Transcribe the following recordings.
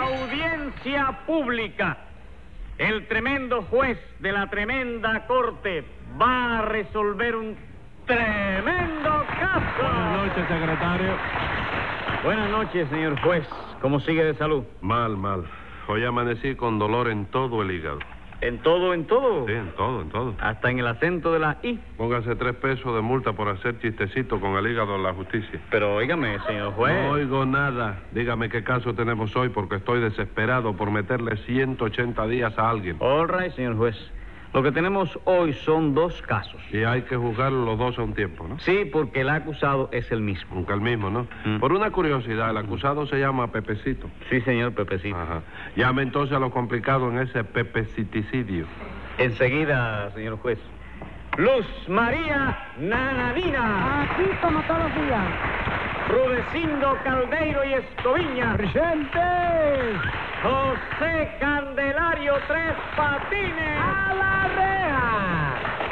Audiencia pública. El tremendo juez de la tremenda corte va a resolver un tremendo caso. Buenas noches, secretario. Buenas noches, señor juez. ¿Cómo sigue de salud? Mal. Hoy amanecí con dolor en todo el hígado. ¿En todo, en todo? Sí, en todo. Hasta en el acento de la I. Póngase 3 pesos de multa por hacer chistecito con el hígado en la justicia. Pero óigame, señor juez. No oigo nada. Dígame qué caso tenemos hoy porque estoy desesperado por meterle 180 días a alguien. All right, señor juez. Lo que tenemos hoy son 2 casos. Y hay que juzgarlos los 2 a un tiempo, ¿no? Sí, porque el acusado es el mismo. Nunca el mismo, ¿no? Mm. Por una curiosidad, el acusado se llama Pepecito. Sí, señor Pepecito. Ajá. Llame entonces a lo complicado en ese pepeciticidio. Enseguida, señor juez. Luz María Nananina. Aquí como todos los días. Rudecindo Caldeiro y Escoviña. ¡Presentes! José Candelario Tres Patines. ¡A la reja!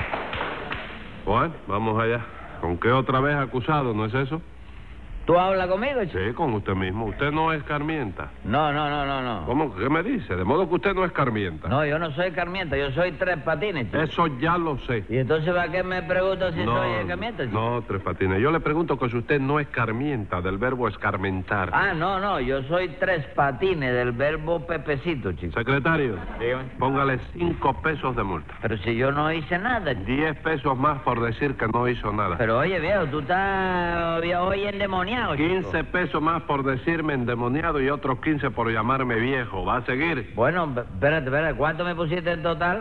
Bueno, vamos allá. ¿Con qué otra vez acusado, no es eso? ¿Tú hablas conmigo, chico? Sí, con usted mismo. Usted no es Carmienta. No. ¿Cómo? ¿Qué me dice? De modo que usted no es Carmienta. No, yo no soy Carmienta, yo soy Tres Patines, chico. Eso ya lo sé. ¿Y entonces para qué me preguntas si soy Carmienta, chico? No, Tres Patines. Yo le pregunto que si usted no es Carmienta, del verbo escarmentar. Ah, no, yo soy Tres Patines, del verbo Pepecito, chico. Secretario, Dígame. póngale 5 pesos de multa. Pero si yo no hice nada, chico. 10 pesos más por decir que no hizo nada. Pero oye, viejo, tú estás hoy endemoniado, chico. 15 pesos más por decirme endemoniado y otros 15 por llamarme viejo. ¿Va a seguir? Bueno, espérate, ¿cuánto me pusiste en total?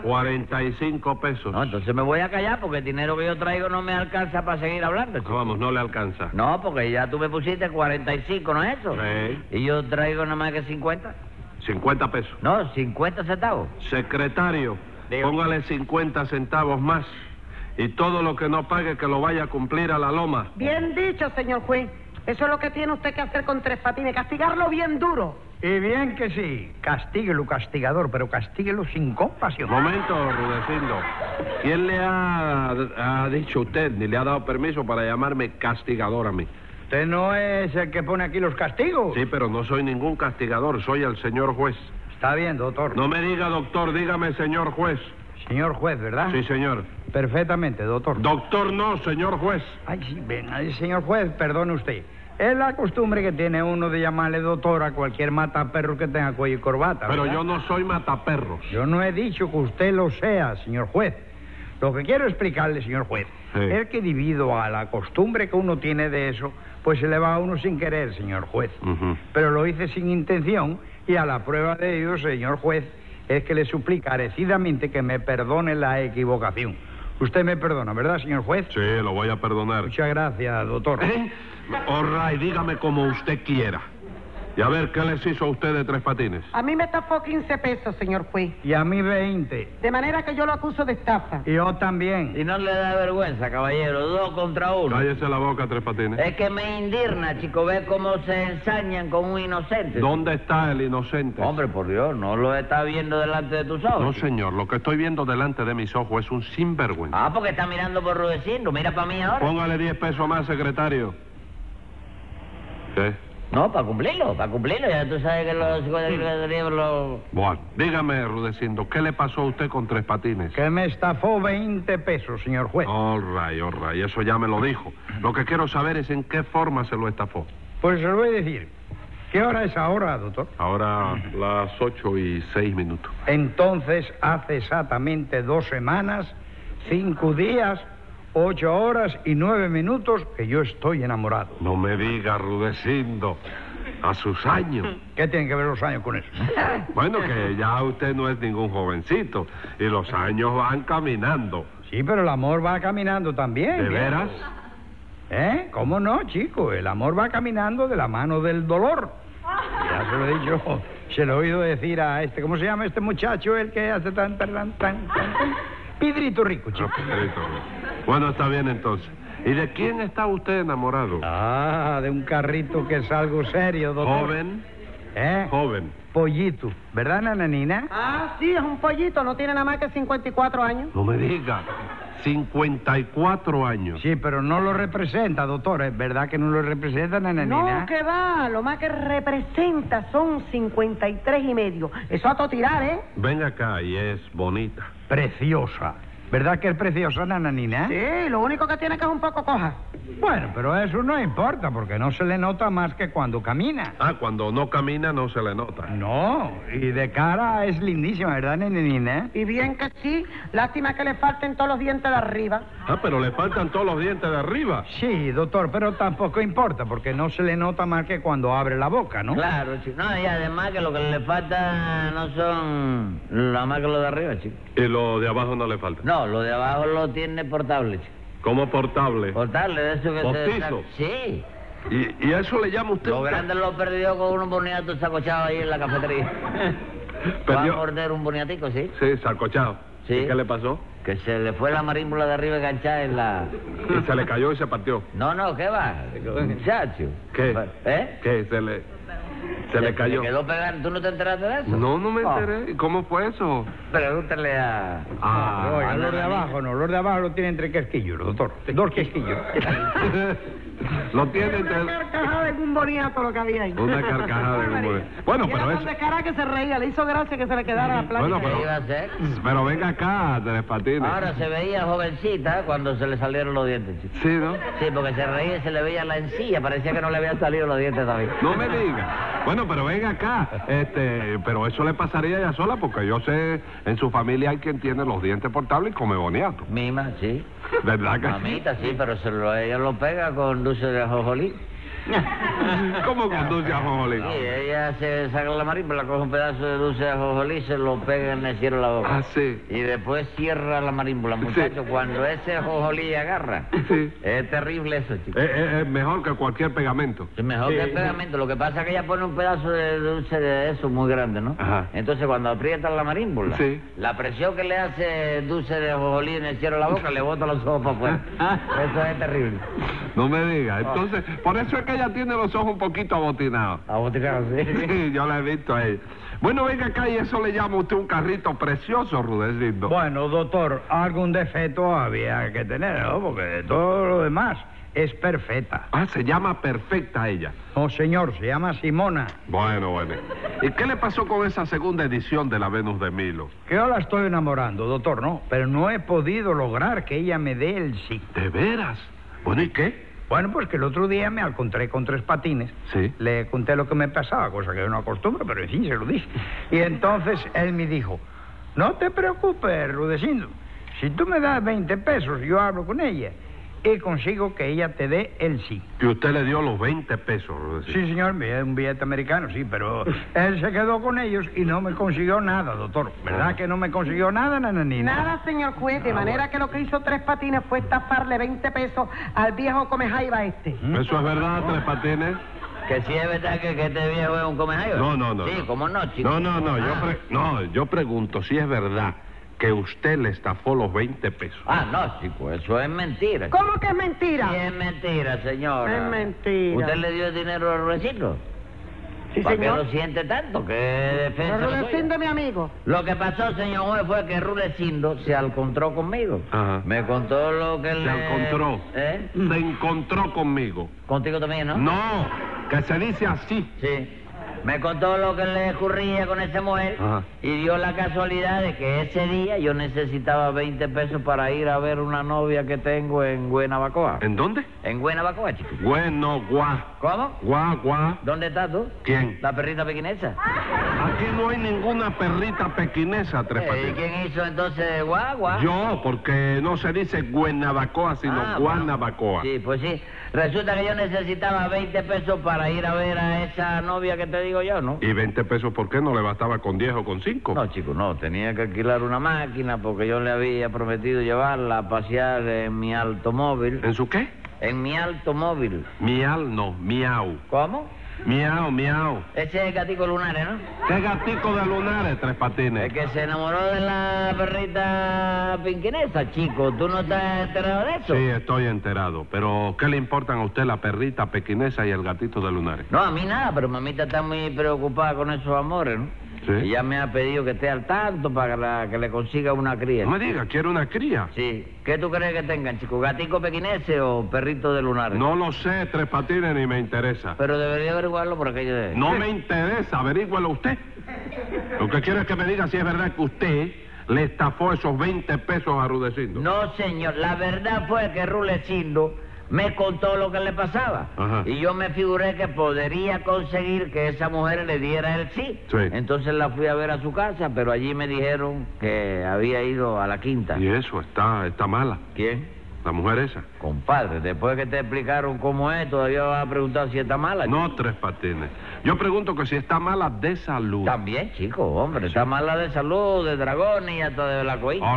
45 pesos. No, entonces me voy a callar porque el dinero que yo traigo no me alcanza para seguir hablando, chico. Vamos, no le alcanza. No, porque ya tú me pusiste 45, ¿no es eso? Sí. Y yo traigo nada más que 50. 50 pesos. No, 50 centavos. Secretario, Dígame. póngale 50 centavos más. Y todo lo que no pague que lo vaya a cumplir a la loma. Bien dicho, señor juez. Eso es lo que tiene usted que hacer con Tres Patines, castigarlo bien duro. Y bien que sí, castíguelo, castigador, pero castíguelo sin compasión. Momento, Rudecindo. ¿Quién le ha dicho a usted, ni le ha dado permiso para llamarme castigador a mí? ¿Usted no es el que pone aquí los castigos? Sí, pero no soy ningún castigador, soy el señor juez. Está bien, doctor. No me diga doctor, dígame señor juez. Señor juez, ¿verdad? Sí, señor. Perfectamente, doctor. Doctor no, señor juez. Ay, sí, ven, ay, señor juez, perdone usted. Es la costumbre que tiene uno de llamarle doctor a cualquier mataperro que tenga cuello y corbata, Pero ¿verdad? yo no soy mataperros. Yo no he dicho que usted lo sea, señor juez. Lo que quiero explicarle, señor juez, Sí. es que debido a la costumbre que uno tiene de eso, pues se le va a uno sin querer, señor juez. Ujú. Pero lo hice sin intención y a la prueba de ello, señor juez, es que le suplico encarecidamente que me perdone la equivocación. Usted me perdona, ¿verdad, señor juez? Sí, lo voy a perdonar. Muchas gracias, doctor. All right, dígame como usted quiera. Y a ver, ¿qué les hizo a usted de Tres Patines? A mí me estafó 15 pesos, señor juez. Y a mí 20. De manera que yo lo acuso de estafa. Y yo también. Y no le da vergüenza, caballero, 2 contra 1. Cállese la boca, Tres Patines. Es que me indigna, chico, ver cómo se ensañan con un inocente. ¿Dónde está el inocente? Hombre, por Dios, no lo está viendo delante de tus ojos. No, chico. señor, lo que estoy viendo delante de mis ojos es un sinvergüenza. Ah, porque está mirando por Rudecindo. Mira para mí ahora. Póngale 10 pesos más, secretario. ¿Qué? No, para cumplirlo. Ya tú sabes que los... Bueno, dígame, Rudecindo, ¿qué le pasó a usted con Tres Patines? Que me estafó 20 pesos, señor juez. All right, eso ya me lo dijo. Lo que quiero saber es en qué forma se lo estafó. Pues se lo voy a decir. ¿Qué hora es ahora, doctor? Ahora las 8:06. Entonces, hace exactamente 2 semanas, 5 días, 8 horas y 9 minutos que yo estoy enamorado. No me diga, Rudecindo, a sus años. ¿Qué tienen que ver los años con eso? Bueno, que ya usted no es ningún jovencito y los años van caminando. Sí, pero el amor va caminando también. ¿De viejo. veras? ¿Eh? ¿Cómo no, chico? El amor va caminando de la mano del dolor. Ya se lo he dicho, se lo he oído decir a este, ¿cómo se llama este muchacho? El que hace tan. Pedrito Rico, chico. Ah, Pedrito. Bueno, está bien entonces. ¿Y de quién está usted enamorado? Ah, de un carrito que es algo serio, doctor. Joven, ¿Eh? joven. Pollito, ¿verdad, nananina? Ah, sí, es un pollito, no tiene nada más que 54 años. No me diga. 54 años. Sí, pero no lo representa, doctor. ¿Es verdad que no lo representa, nananina? No, que va. Lo más que representa son 53 y medio. Eso a todo tirar, ¿eh? Venga acá, y es bonita. Preciosa. ¿Verdad que es preciosa, nananina? Sí, lo único que tiene que es un poco coja. Bueno, pero eso no importa, porque no se le nota más que cuando camina. Ah, cuando no camina no se le nota. No, y de cara es lindísima, ¿verdad, nananina? Y bien que sí. Lástima que le falten todos los dientes de arriba. Ah, pero le faltan todos los dientes de arriba. Sí, doctor, pero tampoco importa, porque no se le nota más que cuando abre la boca, ¿no? Claro, chico. No, y además que lo que le falta no son nada más que lo de arriba, chico. Y lo de abajo no le falta. No, lo de abajo lo tiene portable, chico. ¿Cómo portable? Portable, de eso que ¿Postizo? Sí. ¿Y a eso le llama usted? Lo grande lo perdió con un boniato sacochado ahí en la cafetería. Va a Perdió. morder un boniatico, ¿sí? Sí, sacochado. Sí. ¿Y qué le pasó? Que se le fue la marímbula de arriba enganchada en la... Y se le cayó y se partió. No, ¿qué va? Muchacho. ¿Qué? ¿Eh? ¿Qué? Se le cayó. Se quedó pegado. ¿Tú no te enteraste de eso? No me enteré. ¿Y cómo fue eso? Pregúntale a... Oiga, los de abajo no, los de abajo lo tienen entre casquillos, doctor. 2 casquillos. Lo tiene Una entre... carcajada en un boniato lo que había ahí. Una carcajada en un boniato. Bueno, Y pero era eso... tan de cara que se reía. Le hizo gracia que se le quedara la playa. Bueno, ¿Qué iba a hacer? Pero venga acá, Tres Patines. Ahora se veía jovencita cuando se le salieron los dientes, chico. Sí, ¿no? Sí, porque se reía y se le veía la encía. Parecía que no le habían salido los dientes todavía. No me diga. Bueno, pero venga acá. Pero eso le pasaría a ella sola, porque yo sé, en su familia hay quien tiene los dientes portables y come boniato. Mima, sí. ¿Verdad que sí? Mamita, sí, pero ella lo pega con dulce de ajonjolí. ¿Cómo conduce a Jojolín? Sí, ella se saca la marímbula, coge un pedazo de dulce de ajonjolí, se lo pega en el cielo de la boca. Ah, sí. Y después cierra la marímbula, muchacho. Sí. Cuando ese ajonjolí agarra, Sí. es terrible eso, chico. Es mejor que cualquier pegamento. Es mejor que el pegamento. Lo que pasa es que ella pone un pedazo de dulce de eso muy grande, ¿no? Ajá. Entonces, cuando aprieta la marímbula, Sí. la presión que le hace el dulce de ajonjolí en el cielo de la boca le bota los ojos para afuera. Eso es terrible. No me diga. Entonces, por eso es que ella tiene los ojos un poquito abotinados. Abotinado, sí. Sí, yo la he visto a ella. Bueno, venga acá, y eso le llama a usted un carrito precioso, Rudecindo. Bueno, doctor, algún defecto había que tener, ¿no? Porque todo lo demás es perfecta. Ah, se llama perfecta ella. No, señor, se llama Simona. Bueno. ¿Y qué le pasó con esa segunda edición de la Venus de Milo? Que yo la estoy enamorando, doctor, ¿no? Pero no he podido lograr que ella me dé el sí. ¿De veras? Bueno, ¿y qué? Bueno, pues que el otro día me encontré con Tres Patines. Sí. Le conté lo que me pasaba, cosa que yo no acostumbro, pero en fin, se lo dije. Y entonces él me dijo, no te preocupes, Rudecindo. Si tú me das 20 pesos, yo hablo con ella y consigo que ella te dé el sí. Y usted le dio los 20 pesos, Rudecindo. Sí, señor, un billete americano, sí, pero él se quedó con ellos y no me consiguió nada, doctor. ¿Verdad que no me consiguió nada, nananina? Nada, señor juez, de manera que lo que hizo Tres Patines fue estafarle 20 pesos al viejo comejaiba este. ¿Eso es verdad, Tres Patines? Que sí es verdad que este viejo es un comejayo. No. Sí, ¿cómo no, chico? No, yo pregunto si es verdad que usted le estafó los 20 pesos. Ah, no, chico, eso es mentira. ¿Cómo que es mentira? Sí, es mentira, señora. Es mentira. ¿Usted le dio el dinero a Rudecindo? Sí, ¿Para qué señor. lo siente tanto? ¿Qué defensa Pero la Rudecindo, suya? mi amigo. Lo que pasó, señor juez, fue que Rudecindo se encontró conmigo. Ajá. Me contó lo que Se le... encontró. ¿Eh? Se encontró conmigo. Contigo también, ¿no? No, que se dice así. Sí. Me contó lo que le ocurría con esa mujer Ajá. y dio la casualidad de que ese día yo necesitaba 20 pesos para ir a ver una novia que tengo en Guenabacoa. ¿En dónde? En Guenabacoa, chico. Bueno, ¿Cómo? Guá. ¿Dónde estás tú? ¿Quién? La perrita pequinesa. Aquí no hay ninguna perrita pequinesa, Tres ¿Y Patines. quién hizo entonces guagua? Yo, porque no se dice Guenabacoa, sino Guanabacoa. Sí, pues sí. Resulta que yo necesitaba 20 pesos para ir a ver a esa novia que te digo yo, ¿no? ¿Y 20 pesos por qué? ¿No le bastaba con 10 o con 5? No, chico, no. Tenía que alquilar una máquina porque yo le había prometido llevarla a pasear en mi automóvil. ¿En su qué? En mi automóvil. Miau, no, miau. ¿Cómo? Miau. Ese es el gatico lunares, ¿no? ¿Qué gatico de lunares, Tres Patines? El que se enamoró de la perrita pinquinesa, chico. ¿Tú no estás enterado de eso? Sí, estoy enterado. Pero, ¿qué le importan a usted la perrita pequinesa y el gatito de lunares? No, a mí nada, pero mamita está muy preocupada con esos amores, ¿no? Sí. Y ya me ha pedido que esté al tanto para que le consiga una cría. No me diga, ¿quiere una cría? Sí. ¿Qué tú crees que tengan, chico? ¿Gatico pequinese o perrito de lunares? No lo sé, Tres Patines, ni me interesa. Pero debería averiguarlo por aquello de... No me interesa, averígüelo usted. Lo que quiero es que me diga si es verdad que usted le estafó esos 20 pesos a Rudecindo. No, señor. La verdad fue que Rudecindo me contó lo que le pasaba. Ajá. Y yo me figuré que podría conseguir que esa mujer le diera el sí. Sí. Entonces la fui a ver a su casa, pero allí me dijeron que había ido a la quinta. Y eso, está mala. ¿Quién? La mujer esa. Compadre, después que te explicaron cómo es, todavía vas a preguntar si está mala. No, Tres Patines. Yo pregunto que si está mala de salud. También, chico, hombre. Está mala de salud, de dragones y hasta de la coína.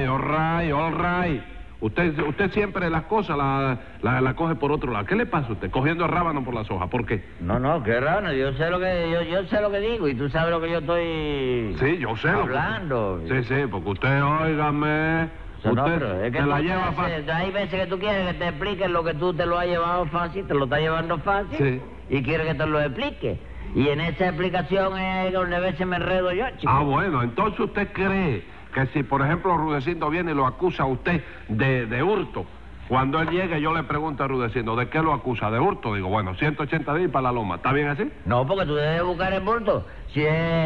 All right. Usted siempre las cosas la coge por otro lado. ¿Qué le pasa a usted? Cogiendo el rábano por las hojas. ¿Por qué? No, qué raro. Yo sé lo que digo y tú sabes lo que yo estoy... Sí, yo sé. hablando. Sí, porque usted, óigame... No, usted pero es que se la tú lleva haces- fácil. hay veces que tú quieres que te expliquen lo que tú te lo has llevado fácil, te lo estás llevando fácil, Sí. y quieres que te lo explique. Y en esa explicación es donde a veces me enredo yo, chico. Ah, bueno, entonces usted cree que si, por ejemplo, Rudecindo viene y lo acusa a usted de hurto, cuando él llegue yo le pregunto a Rudecindo, ¿de qué lo acusa? ¿De hurto? Digo, bueno, 180 días para la loma. ¿Está bien así? No, porque tú debes buscar el bulto. Si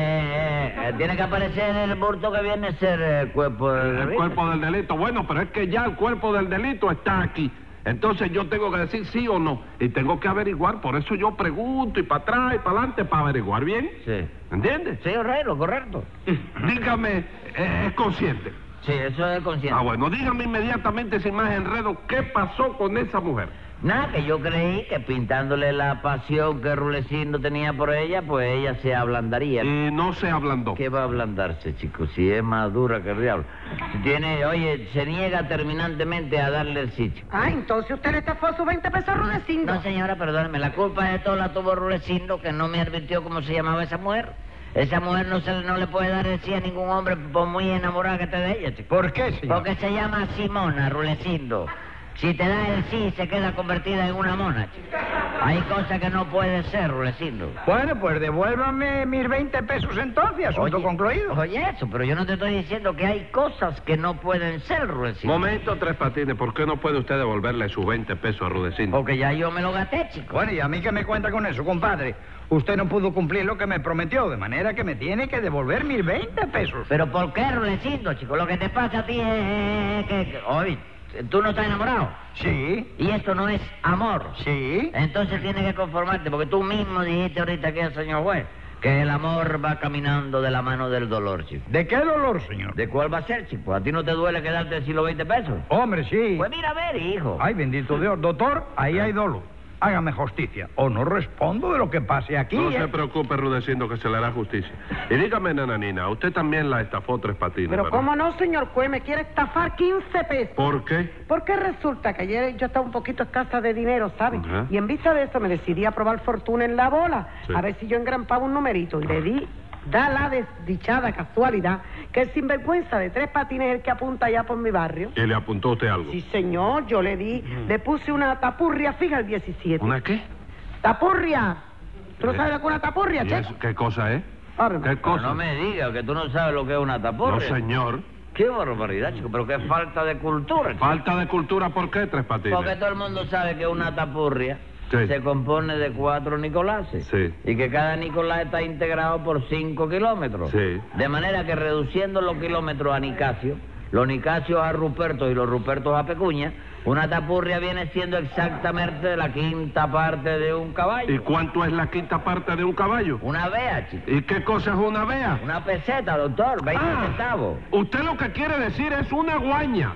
tiene que aparecer el bulto que viene a ser el cuerpo del El delito. cuerpo del delito. Bueno, pero es que ya el cuerpo del delito está aquí. Entonces yo tengo que decir sí o no. Y tengo que averiguar. Por eso yo pregunto y para atrás y para adelante para averiguar bien. Sí. ¿Entiende? Sí, lo correcto. Dígame, ¿es consciente? Sí, eso es consciente. Ah, bueno, dígame inmediatamente sin más enredo, ¿qué pasó con esa mujer? Nada, que yo creí que pintándole la pasión que Rudecindo tenía por ella, pues ella se ablandaría. Y no se ablandó. ¿Qué va a ablandarse, chico? Si es más dura que el diablo. Si tiene, oye, se niega terminantemente a darle el sitio. Ah, entonces usted le estafó sus 20 pesos a Rudecindo. No, señora, perdóneme. La culpa de todo la tuvo Rudecindo, que no me advirtió cómo se llamaba esa mujer. Esa mujer no le puede dar el sí a ningún hombre por muy enamorada que esté de ella, chico. ¿Por qué, señor? Porque se llama Simona, Rudecindo. Si te da el sí, se queda convertida en una mona, chico. Hay cosas que no pueden ser, Rudecindo. Bueno, pues devuélvame mis 20 pesos entonces, asunto concluido. Oye, eso, pero yo no te estoy diciendo que hay cosas que no pueden ser, Rudecindo. Momento, Tres Patines, ¿por qué no puede usted devolverle sus 20 pesos a Rudecindo? Porque ya yo me lo gasté, chico. Bueno, ¿y a mí qué me cuenta con eso, compadre? Usted no pudo cumplir lo que me prometió, de manera que me tiene que devolver mis 20 pesos. ¿Pero por qué, Rudecindo, chico? Lo que te pasa a ti es que... Oye, ¿tú no estás enamorado? Sí, Y esto no es amor. sí. Entonces tienes que conformarte, porque tú mismo dijiste ahorita aquí al señor juez que el amor va caminando de la mano del dolor, chico. ¿De qué dolor, señor? ¿De cuál va a ser, chico? ¿A ti no te duele quedarte sin los 20 pesos? Hombre, sí. Pues mira, a ver, hijo. Ay, bendito Dios. Doctor, ahí hay dolo. Hágame justicia, o no respondo de lo que pase aquí. No se preocupe, Rudecindo, que se le hará justicia. Y dígame, nananina, usted también la estafó Tres Patines, Pero ¿verdad? cómo no, señor juez, me quiere estafar 15 pesos. ¿Por qué? Porque resulta que ayer yo estaba un poquito escasa de dinero, ¿sabes? Ajá. Y en vista de eso me decidí a probar fortuna en la bola, Sí. a ver si yo engrampaba un numerito. Y le di, da la desdichada casualidad, que el sinvergüenza de Tres Patines es el que apunta allá por mi barrio. ¿Y le apuntó usted algo? Sí, señor, yo le di, le puse una tapurria fija al 17. ¿Una qué? ¡Tapurria! ¿Tú no sabes lo que es una tapurria, ¿Y che? eso qué cosa es? Ahora, ¿Qué Pero cosa? no me digas que tú no sabes lo que es una No, taporra. señor. Qué barbaridad, chico, pero qué falta de cultura, chico. Falta de cultura, ¿por qué, Tres Patines? Porque todo el mundo sabe que una tapurria Sí. se compone de 4 Nicolases. Sí. Y que cada Nicolás está integrado por 5 kilómetros. Sí. De manera que reduciendo los kilómetros a Nicasio, los Nicasios a Ruperto y los Rupertos a Pecuña, una tapurria viene siendo exactamente la quinta parte de un ¿Y caballo. cuánto es la quinta parte de un caballo? Una vea, chico. ¿Y qué cosa es una vea? Una peseta, doctor, 20 centavos. Usted lo que quiere decir es una guaña.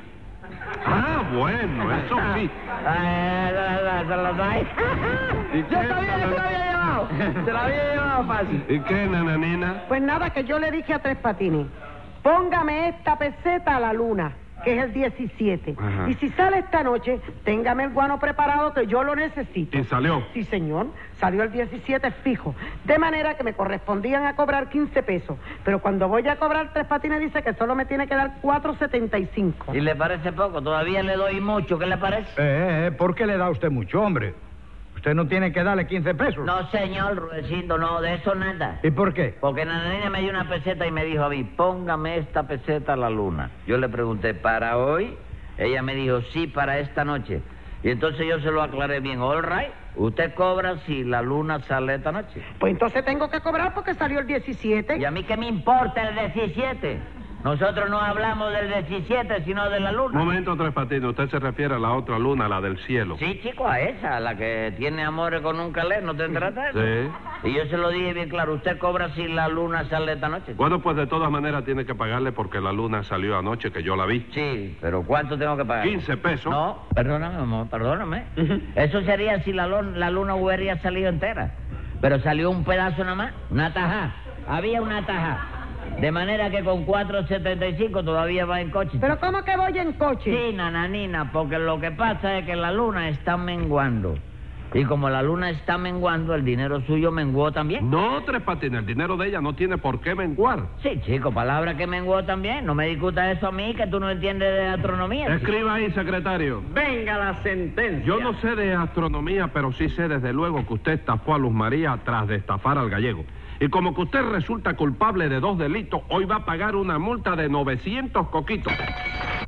Ah, bueno, eso sí. ¿Y Yo sabía que se lo había llevado. Se lo había llevado fácil. ¿Y qué, nananina? Pues nada, que yo le dije a Tres Patines, póngame esta peseta a la luna, que es el 17. Ajá. Y si sale esta noche, téngame el guano preparado, que yo lo necesito. ¿Y salió? Sí, señor. Salió el 17 fijo. De manera que me correspondían a cobrar 15 pesos. Pero cuando voy a cobrar, Tres Patines dice que solo me tiene que dar 4.75. ¿Y le parece poco? Todavía le doy mucho, ¿qué le parece? ¿Por qué le da usted mucho, hombre? usted no tiene que darle 15 pesos. No, señor, Rudecindo, no, de eso nada. ¿Y por qué? Porque Nananina me dio una peseta y me dijo a mí, póngame esta peseta a la luna. Yo le pregunté, ¿para hoy? Ella me dijo, sí, para esta noche. Y entonces yo se lo aclaré bien, all right, usted cobra si la luna sale esta noche. Pues entonces tengo que cobrar porque salió el 17. ¿Y a mí qué me importa el 17? Nosotros no hablamos del 17, sino de la luna. Momento, Tres Patines, usted se refiere a la otra luna, la del cielo. Sí, chico, a esa, a la que tiene amores con un calé, ¿no te enteraste? Sí. Y yo se lo dije bien claro, usted cobra si la luna sale esta noche. Bueno, pues de todas maneras tiene que pagarle porque la luna salió anoche, que yo la vi. Sí, pero ¿cuánto tengo que pagar? 15 pesos. No, perdóname, amor, perdóname. Eso sería si la luna hubiera salido entera. Pero salió un pedazo nada más, una tajá. Había una tajá. De manera que con 4.75 todavía va en coche. ¿Pero cómo que voy en coche? Sí, nananina, porque lo que pasa es que la luna está menguando. Y como la luna está menguando, el dinero suyo menguó también. No, Tres Patines, el dinero de ella no tiene por qué menguar. Sí, chico, palabra que menguó también. No me discuta eso a mí, que tú no entiendes de astronomía. Escriba ahí, secretario. Venga la sentencia. Yo no sé de astronomía, pero sí sé desde luego que usted estafó a Luz María tras de estafar al gallego. Y como que usted resulta culpable de 2 delitos, hoy va a pagar una multa de 900 coquitos.